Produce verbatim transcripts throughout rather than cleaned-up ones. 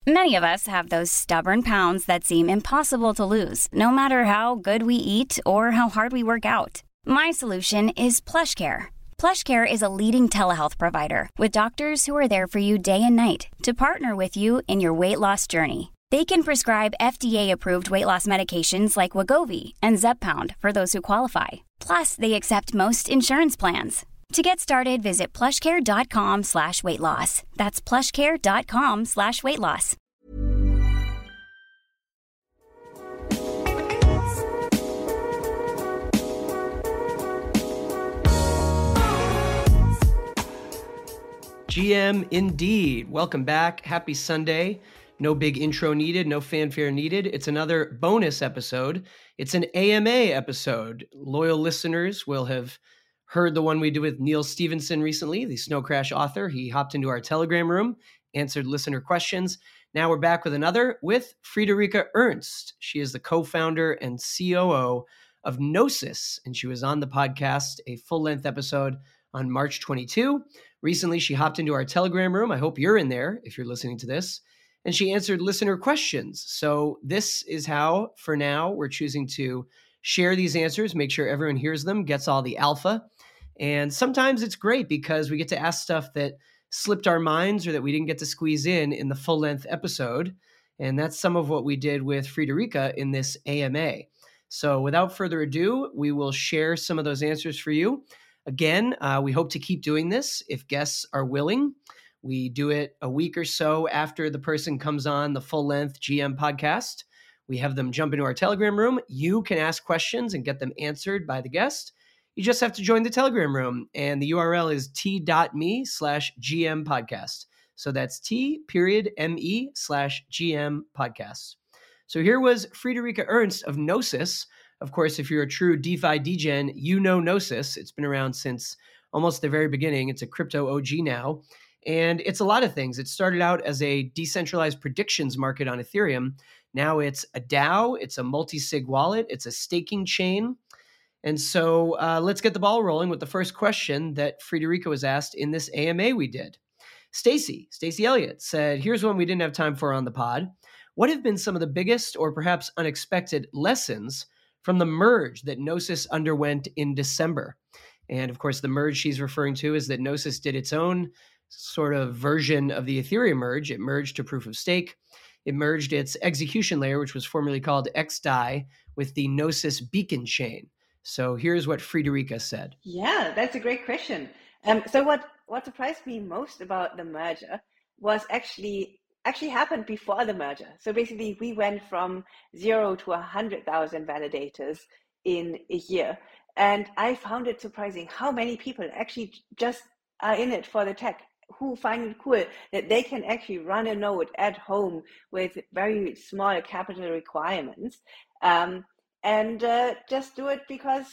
Many of us have those stubborn pounds that seem impossible to lose, no matter how good we eat or how hard we work out. My solution is PlushCare. PlushCare is a leading telehealth provider with doctors who are there for you day and night to partner with you in your weight loss journey. They can prescribe F D A-approved weight loss medications like Wegovy and Zepbound for those who qualify. Plus, they accept most insurance plans. To get started, visit plushcare.com slash weight loss. That's plushcare.com slash weight loss. G M indeed. Welcome back. Happy Sunday. No big intro needed, no fanfare needed. It's another bonus episode. It's an A M A episode. Loyal listeners will have heard the one we did with Neil Stevenson recently, the Snow Crash author. He hopped into our Telegram room, answered listener questions. Now we're back with another with Friederike Ernst. She is the co-founder and C O O of Gnosis, and she was on the podcast, a full-length episode on March twenty-second. Recently, she hopped into our Telegram room. I hope you're in there if you're listening to this. And she answered listener questions. So this is how, for now, we're choosing to share these answers, make sure everyone hears them, gets all the alpha. And sometimes it's great because we get to ask stuff that slipped our minds or that we didn't get to squeeze in in the full-length episode. And that's some of what we did with Friederike in this A M A. So without further ado, we will share some of those answers for you. Again, uh, we hope to keep doing this if guests are willing. We do it a week or so after the person comes on the full-length G M podcast. We have them jump into our Telegram room. You can ask questions and get them answered by the guest. You just have to join the Telegram room, and the U R L is t.me slash GM podcast. So that's t period me slash GM podcast. So here was Friederike Ernst of Gnosis. Of course, if you're a true DeFi degen, you know Gnosis. It's been around since almost the very beginning. It's a crypto O G now. And it's a lot of things. It started out as a decentralized predictions market on Ethereum. Now it's a DAO, it's a multi-sig wallet, it's a staking chain. And so uh, let's get the ball rolling with the first question that Friederike was asked in this A M A we did. Stacy, Stacy Elliott said, here's one we didn't have time for on the pod. What have been some of the biggest or perhaps unexpected lessons from the merge that Gnosis underwent in December? And of course, the merge she's referring to is that Gnosis did its own sort of version of the Ethereum merge. It merged to proof of stake. It merged its execution layer, which was formerly called X D A I, with the Gnosis beacon chain. So here's what Friederike said. Yeah, that's a great question. Um, so what, what surprised me most about the merger was actually actually happened before the merger. So basically, we went from zero to one hundred thousand validators in a year. And I found it surprising how many people actually just are in it for the tech, who find it cool that they can actually run a node at home with very small capital requirements. Um, and uh, just do it because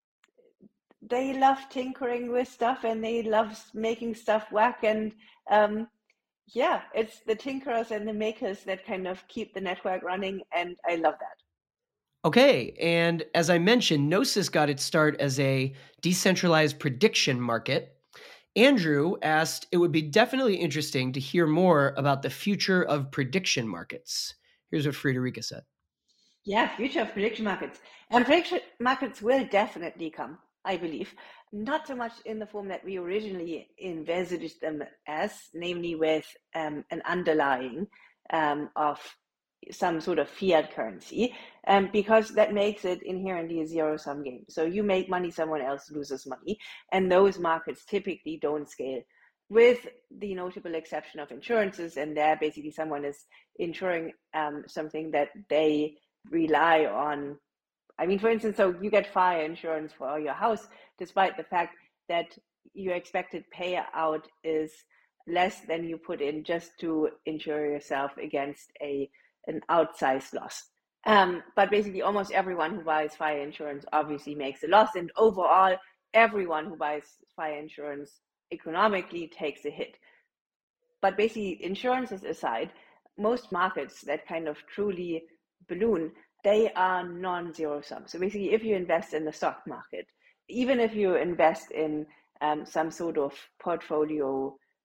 they love tinkering with stuff and they love making stuff work. And um, yeah, it's the tinkerers and the makers that kind of keep the network running. And I love that. Okay, and as I mentioned, Gnosis got its start as a decentralized prediction market. Andrew asked, it would be definitely interesting to hear more about the future of prediction markets. Here's what Friederike said. Yeah, future of prediction markets. And prediction markets will definitely come, I believe. Not so much in the form that we originally envisaged them as, namely with um, an underlying um, of some sort of fiat currency, um, because that makes it inherently a zero-sum game. So you make money, someone else loses money, and those markets typically don't scale, with the notable exception of insurances, and there basically someone is insuring um, something that they rely on. I mean, for instance, so you get fire insurance for your house, despite the fact that your expected payout is less than you put in just to insure yourself against a an outsized loss. Um, but basically almost everyone who buys fire insurance obviously makes a loss, and overall everyone who buys fire insurance economically takes a hit. But basically, insurances aside, most markets that kind of truly balloon, they are non-zero sum. So basically, if you invest in the stock market, even if you invest in um, some sort of portfolio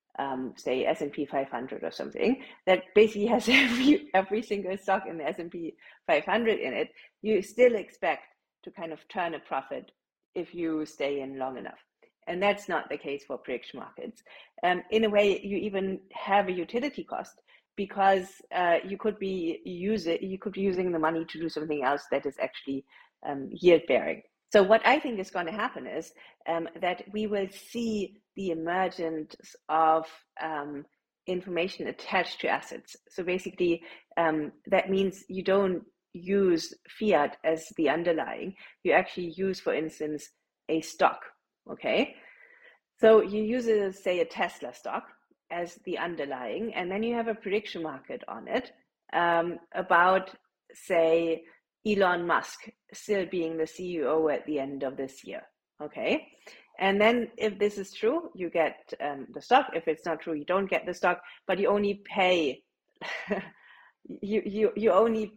um, say S and P five hundred or something that basically has every every single stock in the S and P five hundred in it, you still expect to kind of turn a profit if you stay in long enough. And that's not the case for prediction markets. Um, in a way, you even have a utility cost because uh, you could be use it, you could be using the money to do something else that is actually um, yield bearing. So what I think is going to happen is um, that we will see the emergence of um, information attached to assets. So basically, um, that means you don't use fiat as the underlying. You actually use, for instance, a stock. Okay, so you use, a, say, a Tesla stock as the underlying, and then you have a prediction market on it um, about, say, Elon Musk still being the C E O at the end of this year. Okay, and then if this is true, you get um, the stock. If it's not true, you don't get the stock, but you only pay. you you you only.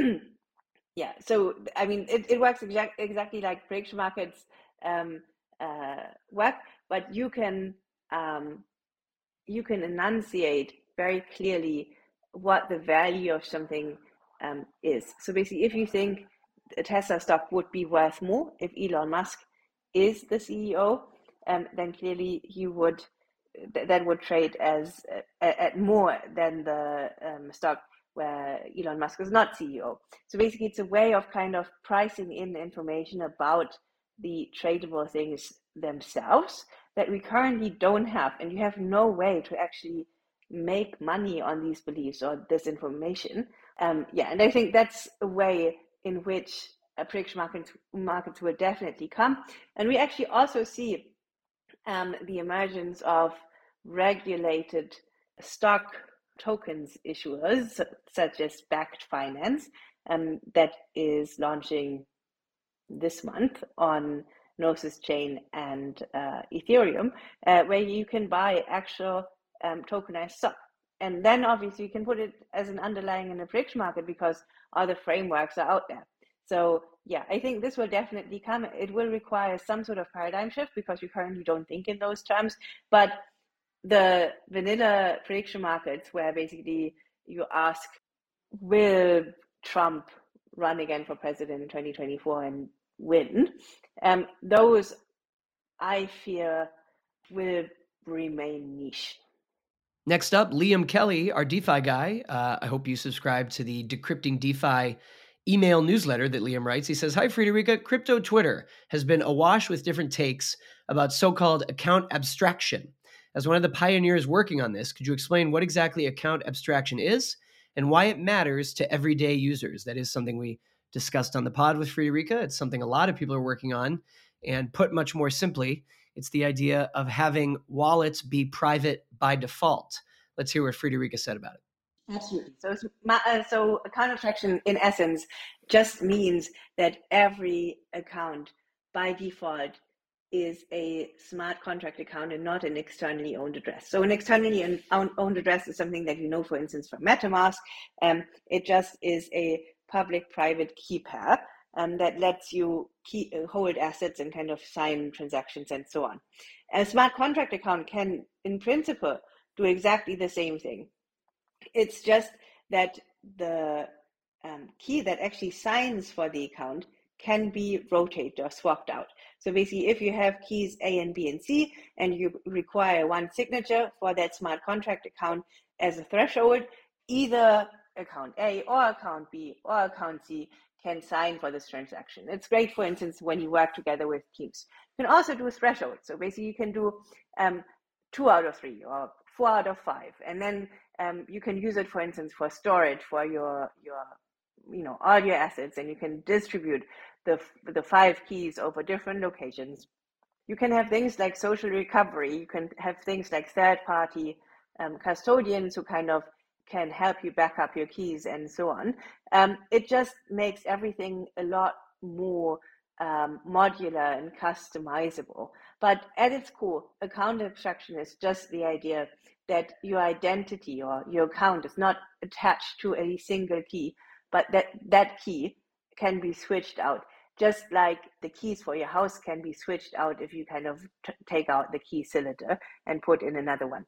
Yeah. So I mean, it, it works exact, exactly like prediction markets um, uh, work, but you can um, you can enunciate very clearly what the value of something um, is. So basically, if you think a Tesla stock would be worth more if Elon Musk is the C E O, um, then clearly you would th- that would trade as uh, at more than the um, stock where Elon Musk is not C E O. So basically, it's a way of kind of pricing in information about the tradable things themselves that we currently don't have, and you have no way to actually make money on these beliefs or this information. Um, yeah, and I think that's a way in which uh, prediction markets, markets will definitely come. And we actually also see um, the emergence of regulated stock tokens issuers, such as Backed Finance, um, that is launching this month on Gnosis Chain and uh, Ethereum, uh, where you can buy actual um, tokenized stock. And then obviously you can put it as an underlying in the prediction market because other frameworks are out there. So yeah, I think this will definitely come. It will require some sort of paradigm shift because you currently don't think in those terms. But the vanilla prediction markets, where basically you ask, will Trump run again for president in twenty twenty-four and win? Um, those, I fear, will remain niche. Next up, Liam Kelly, our DeFi guy. Uh, I hope you subscribe to the Decrypting DeFi email newsletter that Liam writes. He says, "Hi, Friederike. Crypto Twitter has been awash with different takes about so-called account abstraction. As one of the pioneers working on this, could you explain what exactly account abstraction is and why it matters to everyday users?" That is something we discussed on the pod with Friederike. It's something a lot of people are working on. And put much more simply, it's the idea of having wallets be private by default. Let's hear what Friederike said about it. Absolutely. So, uh, so account abstraction, in essence, just means that every account by default is a smart contract account and not an externally owned address. So an externally owned address is something that you know, for instance, from MetaMask. Um, it just is a public-private key pair um, that lets you key, uh, hold assets and kind of sign transactions and so on. A smart contract account can, in principle, do exactly the same thing. It's just that the um, key that actually signs for the account can be rotated or swapped out. So basically, if you have keys A and B and C, and you require one signature for that smart contract account as a threshold, either account A or account B or account C can sign for this transaction. It's great, for instance, when you work together with teams. You can also do a threshold. So basically, you can do um, two out of three or four out of five, and then um, you can use it, for instance, for storage for your your you know all your assets, and you can distribute the the five keys over different locations. You can have things like social recovery. You can have things like third-party um, custodians who kind of can help you back up your keys and so on. Um, it just makes everything a lot more um, modular and customizable. But at its core, account abstraction is just the idea that your identity or your account is not attached to a single key, but that that key can be switched out, just like the keys for your house can be switched out if you kind of t- take out the key cylinder and put in another one.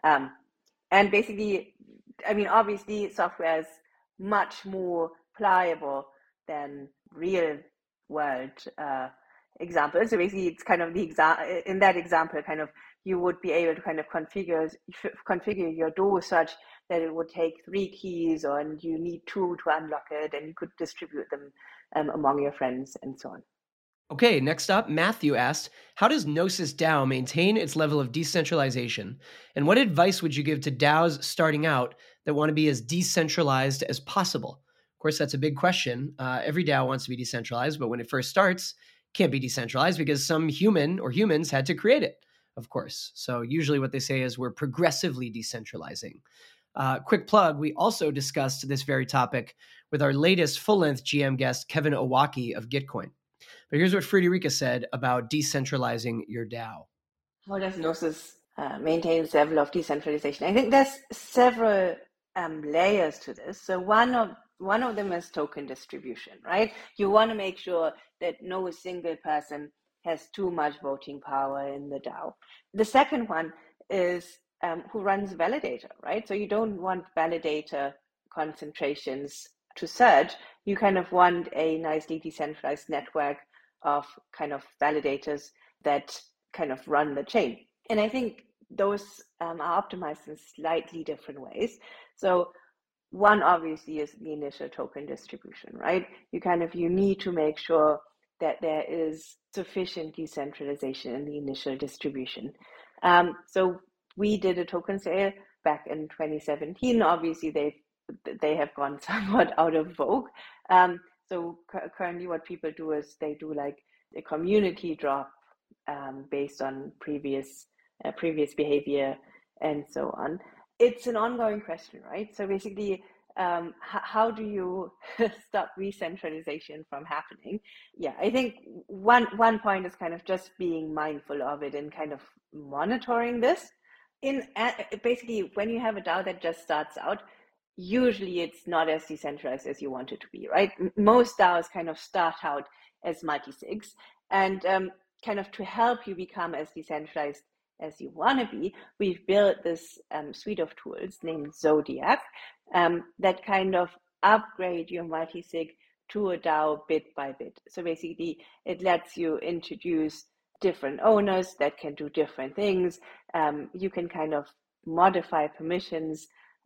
Um, and basically, I mean, obviously, software is much more pliable than real world uh, examples. So basically, it's kind of the exa- in that example, kind of you would be able to kind of configure configure your door such that it would take three keys, or and you need two to unlock it, and you could distribute them um, among your friends and so on. Okay, next up, Matthew asked, how does Gnosis DAO maintain its level of decentralization? And what advice would you give to DAOs starting out that want to be as decentralized as possible? Of course, that's a big question. Uh, every DAO wants to be decentralized, but when it first starts, can't be decentralized because some human or humans had to create it, of course. So usually what they say is we're progressively decentralizing. Uh, quick plug, we also discussed this very topic with our latest full-length G M guest, Kevin Owocki of Gitcoin. But here's what Friederike said about decentralizing your DAO. How does Gnosis uh, maintain its level of decentralization? I think there's several um, layers to this. So one of one of them is token distribution, right? You want to make sure that no single person has too much voting power in the DAO. The second one is um, who runs validator, right? So you don't want validator concentrations to surge. You kind of want a nicely decentralized network of kind of validators that kind of run the chain. And I think those um, are optimized in slightly different ways. So one obviously is the initial token distribution, right? You kind of, you need to make sure that there is sufficient decentralization in the initial distribution. Um, so we did a token sale back in twenty seventeen. Obviously, they've they have gone somewhat out of vogue. Um, so cu- currently what people do is they do like a community drop um, based on previous uh, previous behavior and so on. It's an ongoing question, right? So basically, um, h- how do you stop re-centralization from happening? Yeah, I think one one point is kind of just being mindful of it and kind of monitoring this. In uh, basically, when you have a DAO that just starts out, usually it's not as decentralized as you want it to be, right? Most DAOs kind of start out as multi-sigs, and um, kind of to help you become as decentralized as you want to be, we've built this um, suite of tools named Zodiac um, that kind of upgrade your multi-sig to a DAO bit by bit. So basically, it lets you introduce different owners that can do different things. Um, you can kind of modify permissions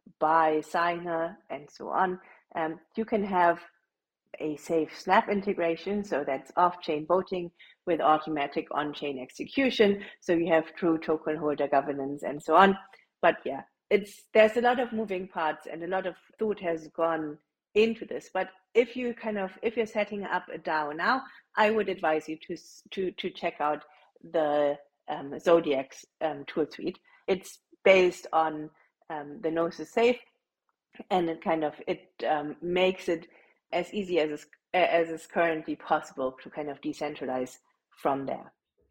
by signer and so on. Um, you can have a safe snap integration, so that's off-chain voting with automatic on-chain execution. So you have true token holder governance and so on. But yeah, it's there's a lot of moving parts and a lot of thought has gone into this. But if you kind of if you're setting up a DAO now, I would advise you to to to check out the um, Zodiac um, tool suite. It's based on um, the Gnosis Safe, and it kind of it um, makes it as easy as is, as is currently possible to kind of decentralize from there.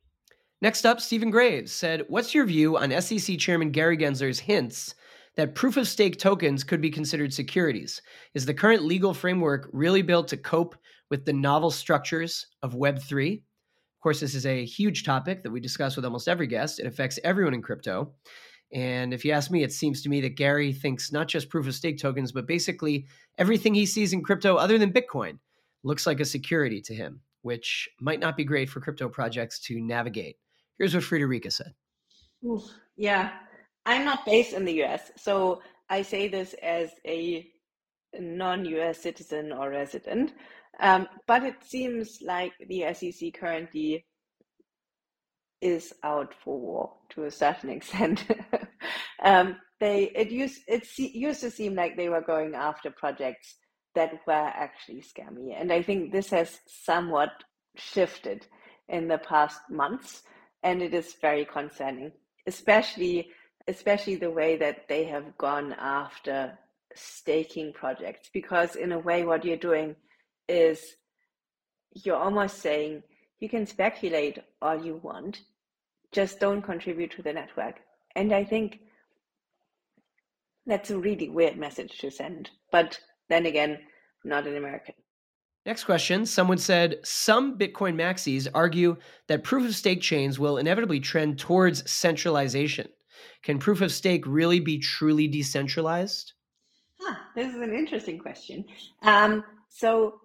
Next up, Stephen Graves said, what's your view on S E C Chairman Gary Gensler's hints that proof-of-stake tokens could be considered securities? Is the current legal framework really built to cope with the novel structures of Web three? Of course, this is a huge topic that we discuss with almost every guest. It affects everyone in crypto. And if you ask me, it seems to me that Gary thinks not just proof-of-stake tokens, but basically everything he sees in crypto other than Bitcoin looks like a security to him, which might not be great for crypto projects to navigate. Here's what Friederike said. Oof, yeah, I'm not based in the U S, so I say this as a non-U S citizen or resident, um, but it seems like the S E C currently is out for war to a certain extent. um, they it used it used to seem like they were going after projects that were actually scammy, and I think this has somewhat shifted in the past months, and it is very concerning, especially especially the way that they have gone after staking projects, because in a way what you're doing is you're almost saying you can speculate all you want, just don't contribute to the network. And I think that's a really weird message to send. But then again, not an American. Next question. Someone said, some Bitcoin maxis argue that proof-of-stake chains will inevitably trend towards centralization. Can proof of stake really be truly decentralized? Huh, this is an interesting question. Um, so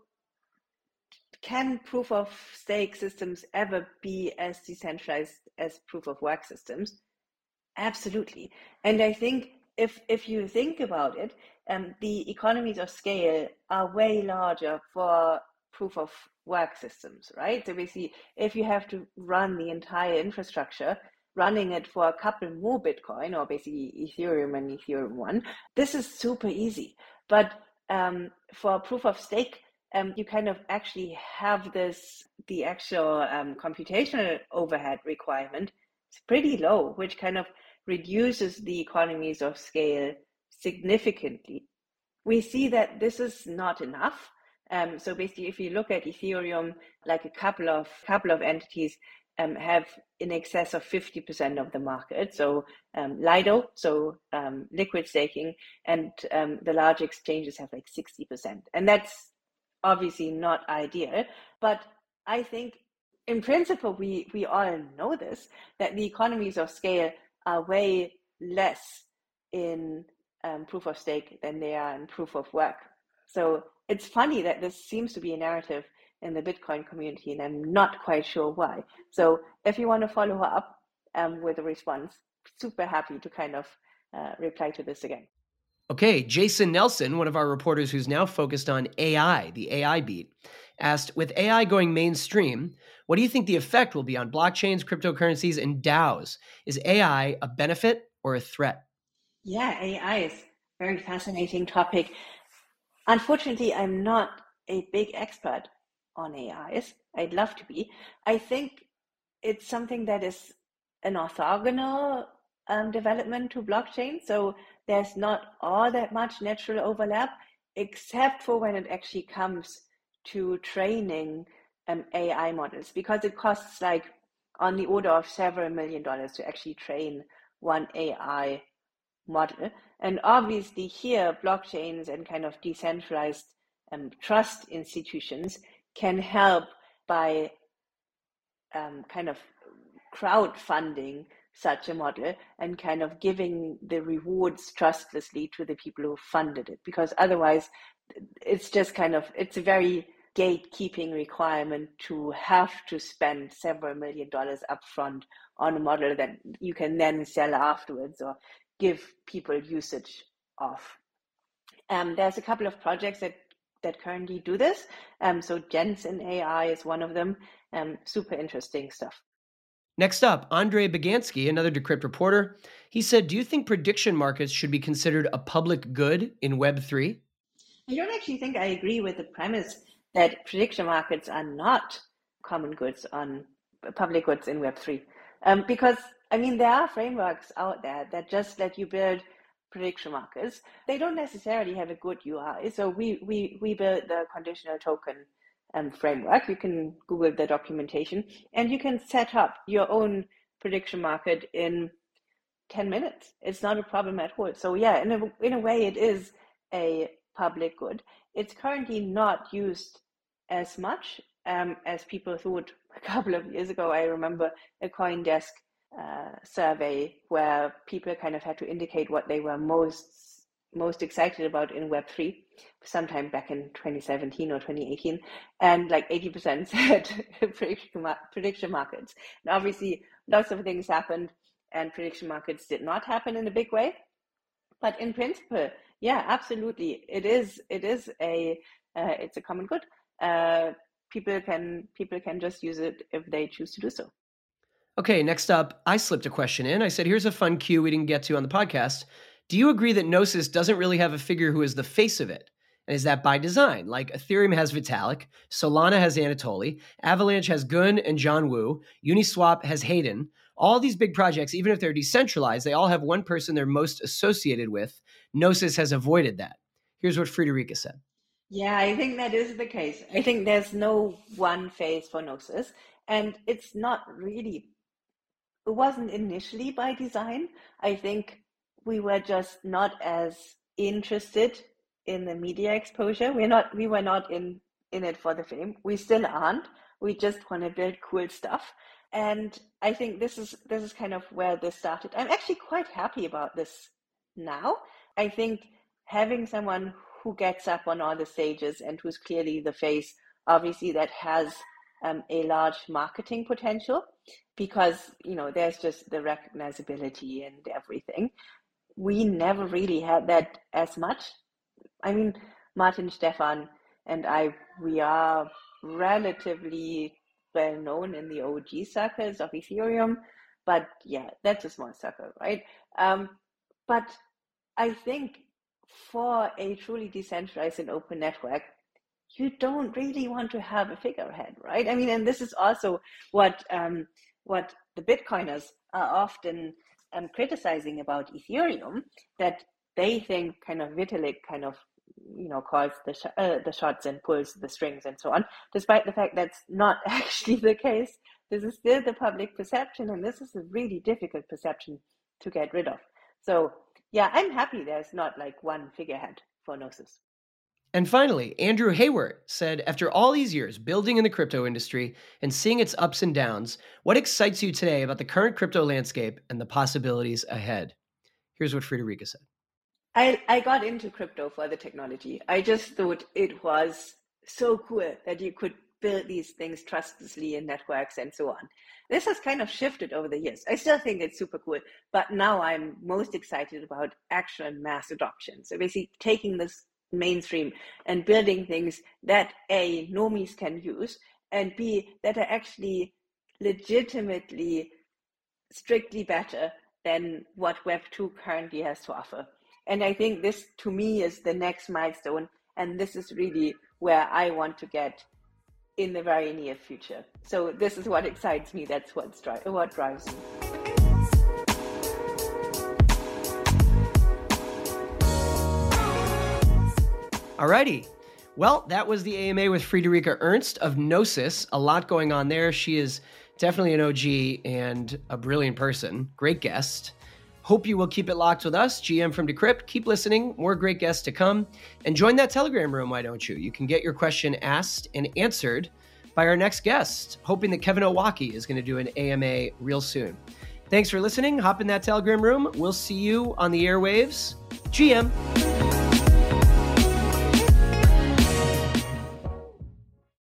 can proof of stake systems ever be as decentralized as proof of work systems? Absolutely. And I think if if you think about it, um, the economies of scale are way larger for proof of work systems, right? So basically, if you have to run the entire infrastructure, running it for a couple more Bitcoin, or basically Ethereum and Ethereum one, this is super easy. But um, for proof of stake, um, you kind of actually have this, the actual um, computational overhead requirement is pretty low, which kind of reduces the economies of scale significantly. We see that this is not enough. Um, so basically, if you look at Ethereum, like a couple of couple of entities um, have in excess of fifty percent of the market. So um, Lido, so um, liquid staking, and um, the large exchanges have like sixty percent. And that's obviously not ideal. But I think in principle, we, we all know this, that the economies of scale are way less in um, proof of stake than they are in proof of work. So it's funny that this seems to be a narrative in the Bitcoin community, and I'm not quite sure why. So if you want to follow up um, with a response, super happy to kind of uh, reply to this again. Okay, Jason Nelson, one of our reporters who's now focused on A I, the A I beat, asked, with A I going mainstream, what do you think the effect will be on blockchains, cryptocurrencies, and DAOs? Is A I a benefit or a threat? Yeah, A I is a very fascinating topic. Unfortunately, I'm not a big expert on A Is. I'd love to be. I think it's something that is an orthogonal um, development to blockchain. So there's not all that much natural overlap, except for when it actually comes to training um, A I models, because it costs like on the order of several million dollars to actually train one A I model. And obviously here, blockchains and kind of decentralized um, trust institutions can help by um, kind of crowdfunding such a model and kind of giving the rewards trustlessly to the people who funded it, because otherwise it's just kind of, it's a very gatekeeping requirement to have to spend several million dollars upfront on a model that you can then sell afterwards or give people usage of. Um, there's a couple of projects that that currently do this. Um, so Jensen A I is one of them. Um, super interesting stuff. Next up, Andre Bagansky, another Decrypt reporter. He said, do you think prediction markets should be considered a public good in Web three? I don't actually think I agree with the premise that prediction markets are not common goods on public goods in Web three. Um, because, I mean, there are frameworks out there that just let you build prediction markets. They don't necessarily have a good U I. So we we we built the conditional token um, framework. You can Google the documentation, and you can set up your own prediction market in ten minutes. It's not a problem at all. So yeah, in a in a way, it is a public good. It's currently not used as much um, as people thought a couple of years ago. I remember a CoinDesk uh, survey where people kind of had to indicate what they were most most excited about in Web three, sometime back in twenty seventeen or twenty eighteen, and like eighty percent said prediction markets. And obviously, lots of things happened, and prediction markets did not happen in a big way. But in principle, yeah, absolutely, it is. It is a uh, it's a common good. Uh, people can people can just use it if they choose to do so. Okay, next up, I slipped a question in. I said, here's a fun cue we didn't get to on the podcast. Do you agree that Gnosis doesn't really have a figure who is the face of it? And is that by design? Like Ethereum has Vitalik, Solana has Anatoly, Avalanche has Gun and John Wu, Uniswap has Hayden. All these big projects, even if they're decentralized, they all have one person they're most associated with. Gnosis has avoided that. Here's what Friederike said. Yeah, I think that is the case. I think there's no one face for Gnosis, and it's not really, it wasn't initially by design. I think we were just not as interested in the media exposure. We're not, we were not in, in it for the fame. We still aren't. We just want to build cool stuff. And I think this is this is kind of where this started. I'm actually quite happy about this now. I think having someone who gets up on all the stages and who's clearly the face, obviously that has um, a large marketing potential, because, you know, there's just the recognizability and everything. We never really had that as much. I mean, Martin, Stefan, and I, we are relatively well known in the O G circles of Ethereum, but yeah, that's a small circle, right? Um, but I think for a truly decentralized and open network, you don't really want to have a figurehead, right? I mean, and this is also what um, what the Bitcoiners are often um, criticizing about Ethereum, that they think kind of Vitalik kind of, you know, calls the sh- uh, the shots and pulls the strings and so on, despite the fact that's not actually the case. This is still the public perception, and this is a really difficult perception to get rid of. So yeah, I'm happy there's not like one figurehead for Gnosis. And finally, Andrew Hayward said, after all these years building in the crypto industry and seeing its ups and downs, what excites you today about the current crypto landscape and the possibilities ahead? Here's what Friederike said. I, I got into crypto for the technology. I just thought it was so cool that you could build these things trustlessly in networks and so on. This has kind of shifted over the years. I still think it's super cool, but now I'm most excited about actual mass adoption. So basically taking this mainstream and building things that A, normies can use, and B, that are actually legitimately strictly better than what Web two currently has to offer. And I think this, to me, is the next milestone, and this is really where I want to get in the very near future. So this is what excites me. That's what's dri- what drives me. Alrighty. Well, that was the A M A with Friederike Ernst of Gnosis. A lot going on there. She is definitely an O G and a brilliant person. Great guest. Hope you will keep it locked with us. G M from Decrypt. Keep listening. More great guests to come. And join that Telegram room, why don't you? You can get your question asked and answered by our next guest. Hoping that Kevin Owocki is going to do an A M A real soon. Thanks for listening. Hop in that Telegram room. We'll see you on the airwaves. G M.